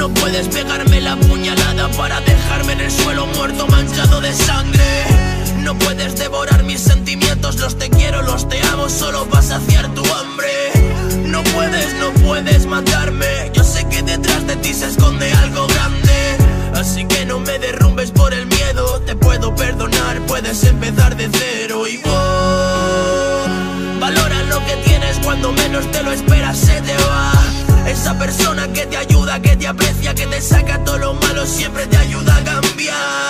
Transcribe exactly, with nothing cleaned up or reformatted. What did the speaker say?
No puedes pegarme la puñalada para dejarme en el suelo muerto manchado de sangre. No puedes devorar mis sentimientos, los te quiero, los te amo, solo para saciar tu hambre. No puedes, no puedes matarme, yo sé que detrás de ti se esconde algo grande. Así que no me derrumbes por el miedo, te puedo perdonar, puedes empezar de cero. Y oh, valora lo que tienes, cuando menos te lo esperas se te va. Esa persona que te ayuda, que te aprecia, que te saca todo lo malo, siempre te ayuda a cambiar.